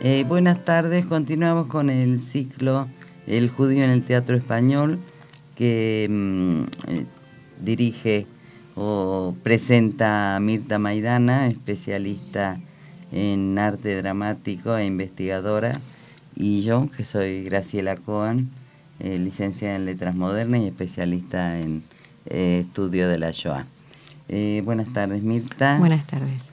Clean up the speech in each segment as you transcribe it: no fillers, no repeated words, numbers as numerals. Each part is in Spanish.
Buenas tardes, continuamos con el ciclo El judío en el teatro español que dirige o presenta Mirta Maidana, especialista en arte dramático e investigadora, y yo, que soy Graciela Cohen, licenciada en Letras Modernas y especialista en estudio de la Shoah. Buenas tardes, Mirta. Buenas tardes.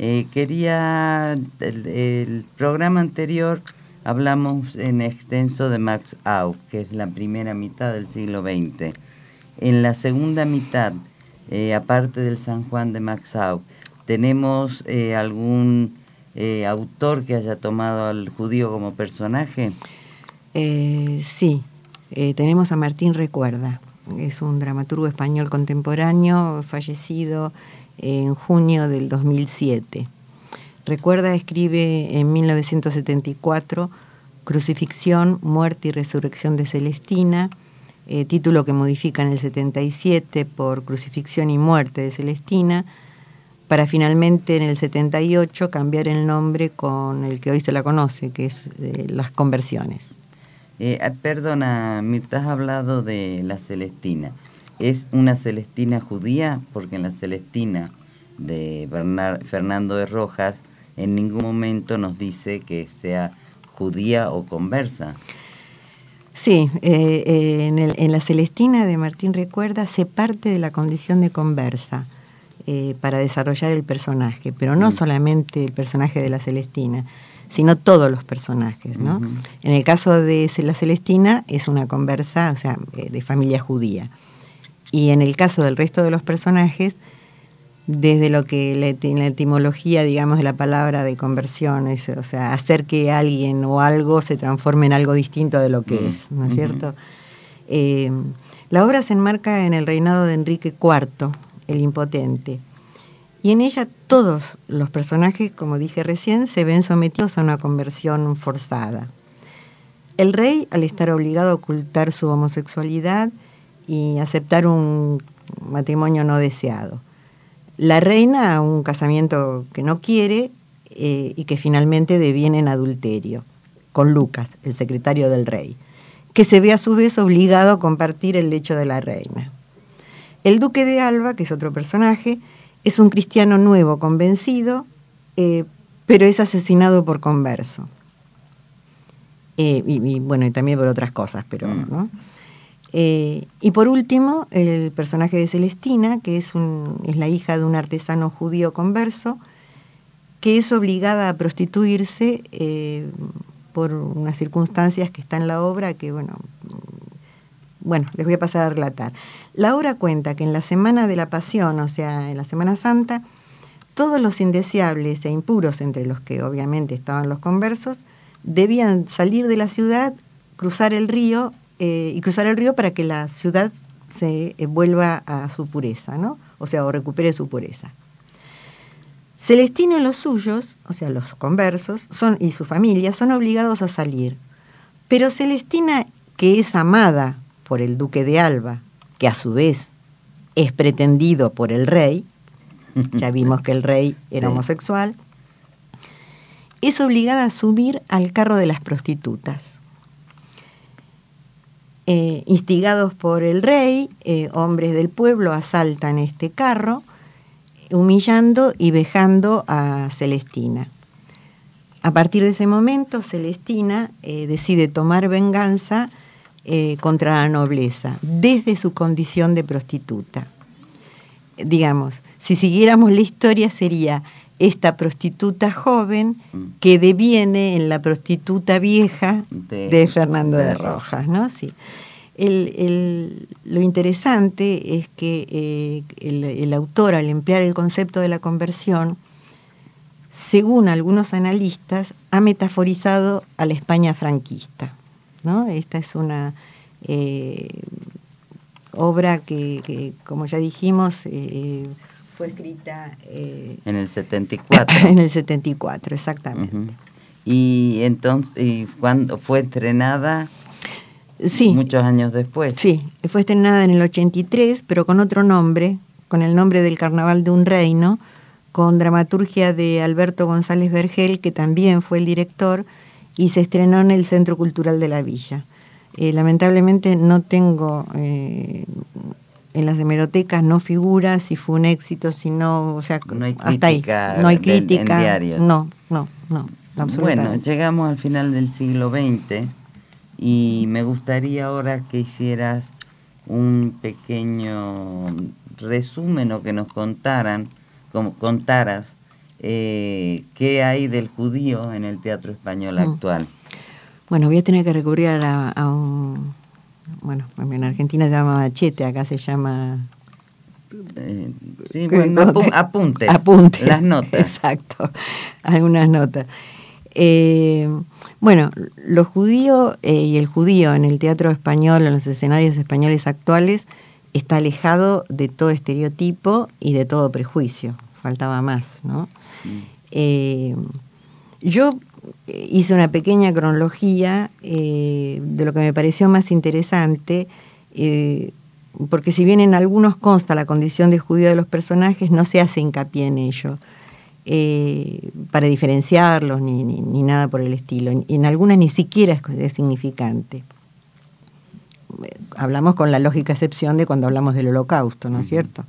El programa anterior hablamos en extenso de Max Aub, que es la primera mitad del siglo XX. En la segunda mitad, aparte del San Juan de Max Aub, ¿tenemos algún autor que haya tomado al judío como personaje? Sí, tenemos a Martín Recuerda. Es un dramaturgo español contemporáneo, fallecido en junio del 2007. Recuerda escribe en 1974 Crucifixión, muerte y resurrección de Celestina, título que modifica en el 77 por Crucifixión y muerte de Celestina, para finalmente en el 78 cambiar el nombre con el que hoy se la conoce, que es Las Conversiones. Perdona, Mirta, has hablado de la Celestina. ¿Es una Celestina judía? Porque en la Celestina de Fernando de Rojas en ningún momento nos dice que sea judía o conversa. Sí, en la Celestina de Martín Recuerda se parte de la condición de conversa para desarrollar el personaje, pero no solamente el personaje de la Celestina, sino todos los personajes, ¿no? Uh-huh. En el caso de la Celestina es una conversa, o sea, de familia judía. Y en el caso del resto de los personajes, desde lo que en la etimología, digamos, de la palabra de conversión, es, o sea, hacer que alguien o algo se transforme en algo distinto de lo que es, ¿no es cierto? La obra se enmarca en el reinado de Enrique IV, el Impotente. Y en ella todos los personajes, como dije recién, se ven sometidos a una conversión forzada. El rey, al estar obligado a ocultar su homosexualidad y aceptar un matrimonio no deseado. La reina, a un casamiento que no quiere y que finalmente deviene en adulterio, con Lucas, el secretario del rey, que se ve a su vez obligado a compartir el lecho de la reina. El duque de Alba, que es otro personaje, es un cristiano nuevo, convencido, pero es asesinado por converso. Y bueno, y también por otras cosas, pero ¿no? Y por último, el personaje de Celestina, que es la hija de un artesano judío converso, que es obligada a prostituirse por unas circunstancias que están en la obra, que bueno, les voy a pasar a relatar. La obra cuenta que en la semana de la Pasión, o sea, en la Semana Santa, todos los indeseables e impuros, entre los que obviamente estaban los conversos, debían salir de la ciudad, cruzar el río para que la ciudad se vuelva a su pureza, ¿no? O sea, o recupere su pureza. Celestino y los suyos, o sea, los conversos, y su familia, son obligados a salir. Pero Celestina, que es amada por el duque de Alba, que a su vez es pretendido por el rey, ya vimos que el rey era homosexual, es obligada a subir al carro de las prostitutas. Instigados por el rey, hombres del pueblo asaltan este carro, humillando y vejando a Celestina. A partir de ese momento, Celestina decide tomar venganza contra la nobleza, desde su condición de prostituta. Digamos, si siguiéramos la historia, sería esta prostituta joven que deviene en la prostituta vieja de Fernando de Rojas, ¿no? Sí. Lo interesante es que el autor, al emplear el concepto de la conversión, según algunos analistas, ha metaforizado a la España franquista, ¿no? Esta es una obra que, como ya dijimos, fue escrita en el 74. En el 74, exactamente. Uh-huh. Y entonces, ¿cuándo fue estrenada? Sí. Muchos años después. Sí, fue estrenada en el 83, pero con otro nombre, con el nombre del Carnaval de un Reino, con dramaturgia de Alberto González Vergel, que también fue el director, y se estrenó en el Centro Cultural de la Villa. Lamentablemente no tengo, en las hemerotecas no figura si fue un éxito, si no, o sea, no hay hasta ahí. No hay crítica. En diarios. No, absolutamente. Bueno, llegamos al final del siglo XX y me gustaría ahora que hicieras un pequeño resumen o que nos contaras qué hay del judío en el teatro español actual. Bueno, voy a tener que recurrir a un... Bueno, en Argentina se llama machete, acá se llama... Sí, bueno, apuntes. Las notas. Exacto, algunas notas. Bueno, los judíos y el judío en el teatro español, en los escenarios españoles actuales, está alejado de todo estereotipo y de todo prejuicio. Faltaba más, ¿no? Yo hice una pequeña cronología de lo que me pareció más interesante, porque si bien en algunos consta la condición de judío de los personajes, no se hace hincapié en ello, para diferenciarlos ni nada por el estilo. Y en algunas ni siquiera es significante. Hablamos con la lógica excepción de cuando hablamos del Holocausto, ¿no es cierto?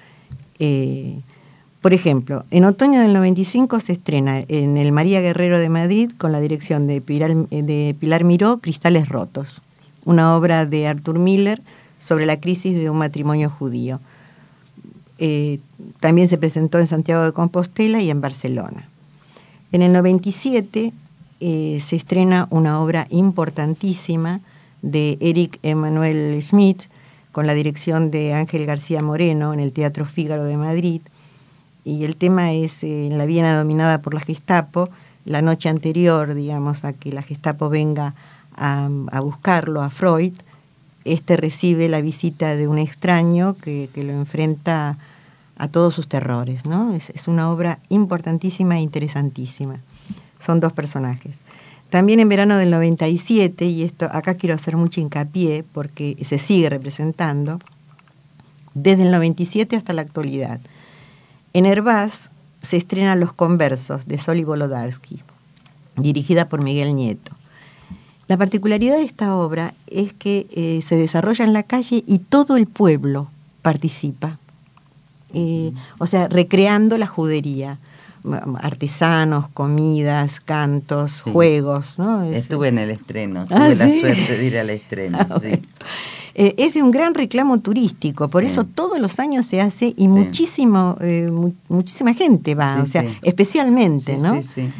Por ejemplo, en otoño del 95 se estrena en el María Guerrero de Madrid, con la dirección de Pilar Miró, Cristales Rotos, una obra de Arthur Miller sobre la crisis de un matrimonio judío. También se presentó en Santiago de Compostela y en Barcelona. En el 97 se estrena una obra importantísima de Eric Emanuel Schmidt, con la dirección de Ángel García Moreno, en el Teatro Fígaro de Madrid. Y el tema es en la Viena dominada por la Gestapo, la noche anterior, digamos, a que la Gestapo venga a buscarlo, a Freud, recibe la visita de un extraño que lo enfrenta a todos sus terrores, ¿no? Es una obra importantísima e interesantísima. Son dos personajes. También en verano del 97, y esto acá quiero hacer mucho hincapié porque se sigue representando, desde el 97 hasta la actualidad. En Hervás se estrenan Los Conversos, de Zoli Volodarsky, dirigida por Miguel Nieto. La particularidad de esta obra es que se desarrolla en la calle y todo el pueblo participa. O sea, recreando la judería. Artesanos, comidas, cantos, juegos, ¿no? Estuve en el estreno, tuve la suerte de ir al estreno. Bueno. Es de un gran reclamo turístico, por eso todos los años se hace y muchísima gente va, especialmente, ¿no?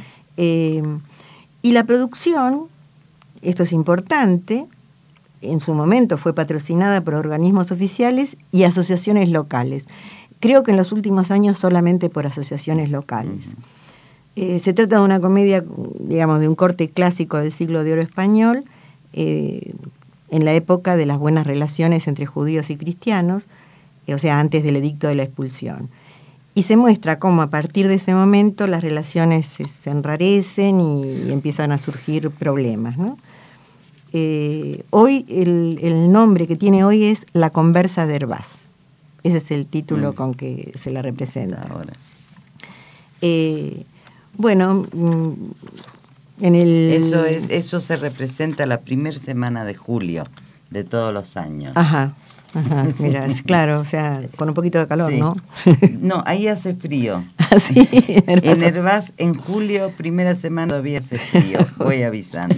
Y la producción, esto es importante, en su momento fue patrocinada por organismos oficiales y asociaciones locales. Creo que en los últimos años solamente por asociaciones locales. Se trata de una comedia, digamos, de un corte clásico del siglo de oro español, en la época de las buenas relaciones entre judíos y cristianos, o sea, antes del edicto de la expulsión. Y se muestra cómo a partir de ese momento las relaciones se enrarecen y empiezan a surgir problemas, ¿no? Hoy, el nombre que tiene hoy es La Conversa de Hervás. Ese es el título con que se la representa. Ahora. Bueno, Eso se representa la primera semana de julio de todos los años. Ajá, mira, es claro, o sea, con un poquito de calor, ¿no? No, ahí hace frío. Sí, en Hervás, en julio, primera semana, todavía hace frío, voy avisando.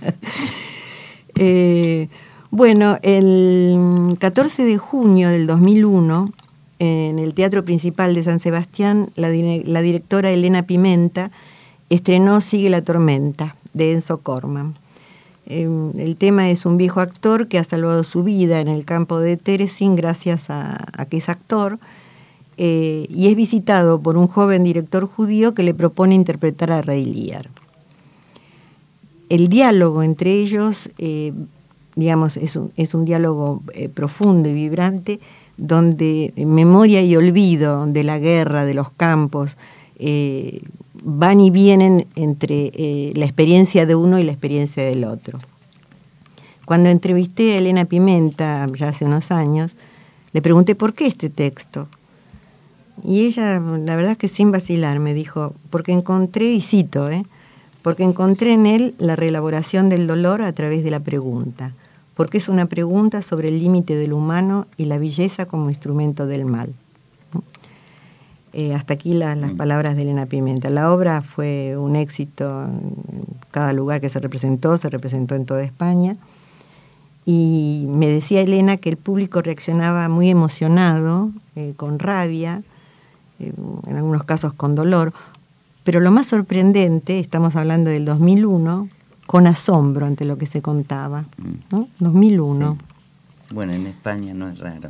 Bueno, el 14 de junio del 2001, en el Teatro Principal de San Sebastián, la directora Elena Pimenta estrenó Sigue la tormenta, de Enzo Corman. El tema es un viejo actor que ha salvado su vida en el campo de Terezín gracias a que es actor, y es visitado por un joven director judío que le propone interpretar a Rey Lear. El diálogo entre ellos, digamos, es un diálogo profundo y vibrante, donde memoria y olvido de la guerra, de los campos, van y vienen entre la experiencia de uno y la experiencia del otro. Cuando entrevisté a Elena Pimenta, ya hace unos años, le pregunté por qué este texto. Y ella, la verdad es que sin vacilar, me dijo, porque encontré, y cito, porque encontré en él la reelaboración del dolor a través de la pregunta, porque es una pregunta sobre el límite del humano y la belleza como instrumento del mal. Hasta aquí las palabras de Elena Pimenta. La obra fue un éxito en cada lugar que se representó en toda España. Y me decía Elena que el público reaccionaba muy emocionado, con rabia, en algunos casos con dolor, pero lo más sorprendente, estamos hablando del 2001, con asombro ante lo que se contaba, ¿no? 2001. Sí. Bueno, en España no es raro.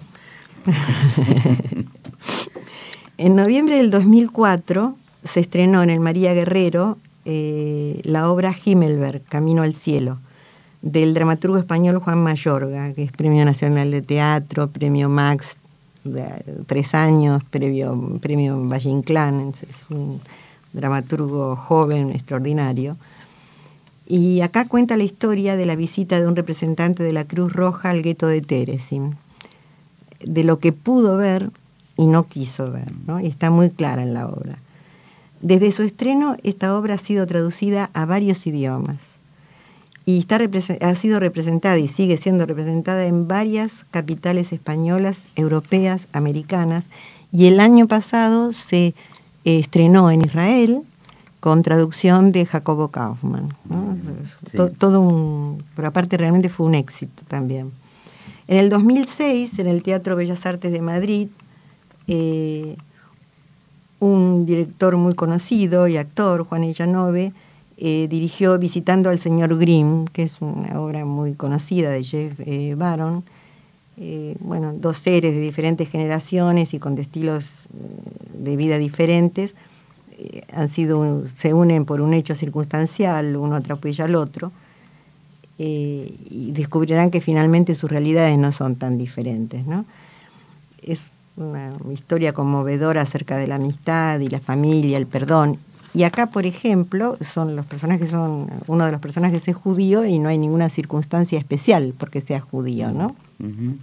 En noviembre del 2004 se estrenó en el María Guerrero la obra Himmelberg, Camino al Cielo, del dramaturgo español Juan Mayorga, que es Premio Nacional de Teatro, Premio Max de 3 años, Premio Valle Inclán, es un dramaturgo joven, extraordinario. Y acá cuenta la historia de la visita de un representante de la Cruz Roja al gueto de Terezín, de lo que pudo ver y no quiso ver, ¿no? Y está muy clara en la obra. Desde su estreno, esta obra ha sido traducida a varios idiomas y ha sido representada y sigue siendo representada en varias capitales españolas, europeas, americanas, y el año pasado se estrenó en Israel con traducción de Jacobo Kaufman, ¿no? Sí. Pero aparte realmente fue un éxito también. En el 2006, en el Teatro Bellas Artes de Madrid, un director muy conocido y actor, Juan Illanove, dirigió Visitando al señor Grimm, que es una obra muy conocida de Jeff Baron. Bueno, 2 seres de diferentes generaciones y con estilos de vida diferentes se unen por un hecho circunstancial, uno atropella al otro, y descubrirán que finalmente sus realidades no son tan diferentes, ¿no? Es una historia conmovedora acerca de la amistad y la familia, el perdón. Y acá, por ejemplo, uno de los personajes es judío y no hay ninguna circunstancia especial porque sea judío, ¿no? Uh-huh.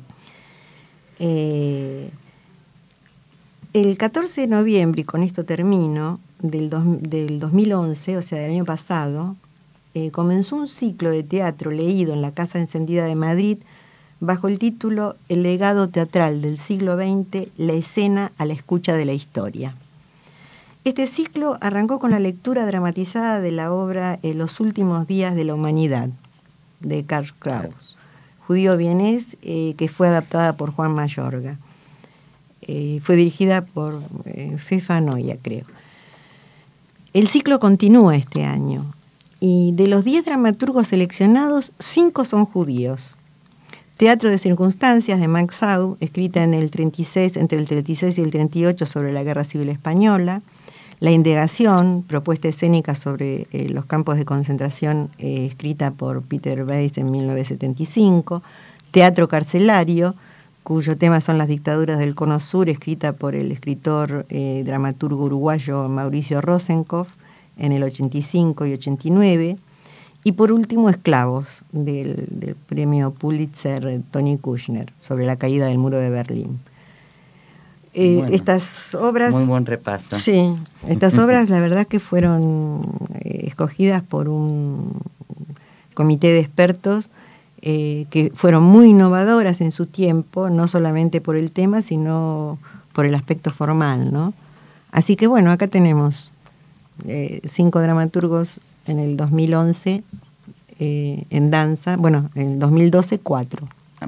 El 14 de noviembre, y con esto termino, del 2011, o sea, del año pasado, comenzó un ciclo de teatro leído en la Casa Encendida de Madrid bajo el título El legado teatral del siglo XX, la escena a la escucha de la historia. Este ciclo arrancó con la lectura dramatizada de la obra Los últimos días de la humanidad, de Karl Kraus, judío vienés, que fue adaptada por Juan Mayorga. Fue dirigida por Fefa Noya, creo. El ciclo continúa este año, y de los 10 dramaturgos seleccionados, 5 son judíos. Teatro de circunstancias de Max Sau, escrita entre el 36 y el 38 sobre la Guerra Civil Española. La indagación, propuesta escénica sobre los campos de concentración, escrita por Peter Weiss en 1975. Teatro carcelario, cuyo tema son las dictaduras del Cono Sur, escrita por el escritor dramaturgo uruguayo Mauricio Rosenkopf en el 85 y 89. Y por último, Esclavos, del premio Pulitzer Tony Kushner, sobre la caída del muro de Berlín. Bueno, estas obras... Muy buen repaso. Sí, estas obras la verdad que fueron escogidas por un comité de expertos que fueron muy innovadoras en su tiempo, no solamente por el tema, sino por el aspecto formal, ¿no? Así que bueno, acá tenemos 5 dramaturgos en el 2011 en danza, bueno, en el 2012 4.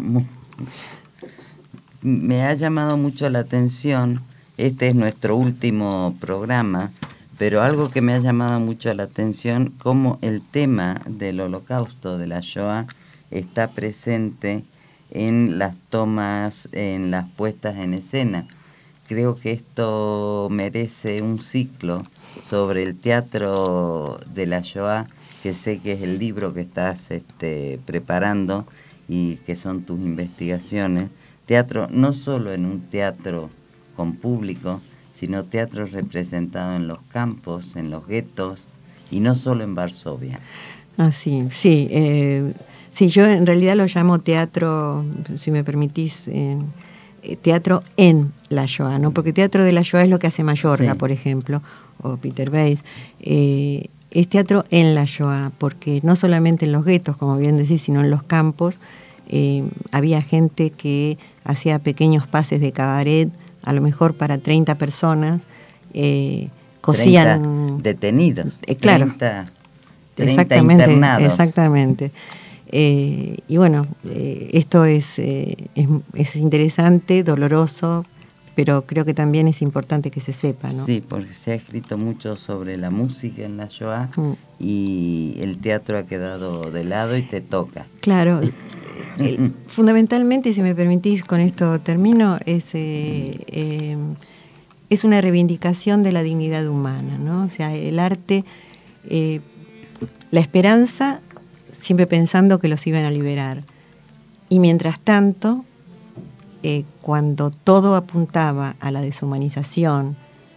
Me ha llamado mucho la atención, este es nuestro último programa, pero algo que me ha llamado mucho la atención, cómo el tema del Holocausto, de la Shoah, está presente en las tomas, en las puestas en escena. Creo que esto merece un ciclo sobre el teatro de la Shoah, que sé que es el libro que estás preparando y que son tus investigaciones. Teatro no solo en un teatro con público, sino teatro representado en los campos, en los guetos, y no solo en Varsovia. Sí. Sí, yo en realidad lo llamo teatro, si me permitís, teatro en la Shoah, ¿no? Porque teatro de la Shoah es lo que hace Mayorga, sí, por ejemplo, o Peter Weiss. Es teatro en la Shoah, porque no solamente en los guetos, como bien decís, sino en los campos, había gente que hacía pequeños pases de cabaret, a lo mejor para 30 personas, cosían... 30 detenidos, claro, 30 internados. Exactamente. Y bueno, esto es interesante, doloroso, pero creo que también es importante que se sepa, ¿no? Sí, porque se ha escrito mucho sobre la música en la Shoah y el teatro ha quedado de lado y te toca. Claro. Fundamentalmente, si me permitís, con esto termino, es una reivindicación de la dignidad humana, ¿no? O sea, el arte, la esperanza, siempre pensando que los iban a liberar. Y mientras tanto, cuando todo apuntaba a la deshumanización,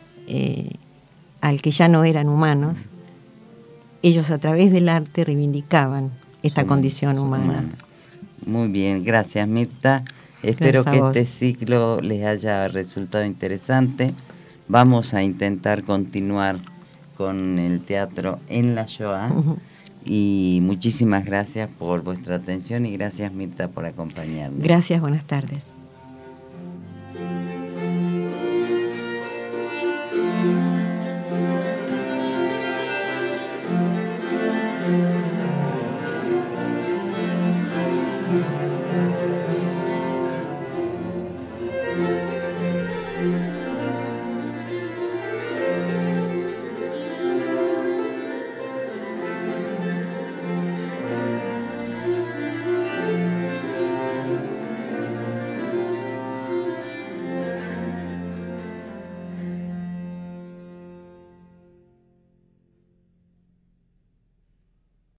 al que ya no eran humanos, ellos a través del arte reivindicaban esta condición humana. Muy bien, gracias Mirta. Espero que este ciclo les haya resultado interesante. Vamos a intentar continuar con el teatro en la Shoah. Y muchísimas gracias por vuestra atención y gracias Mirta por acompañarnos. Gracias, buenas tardes.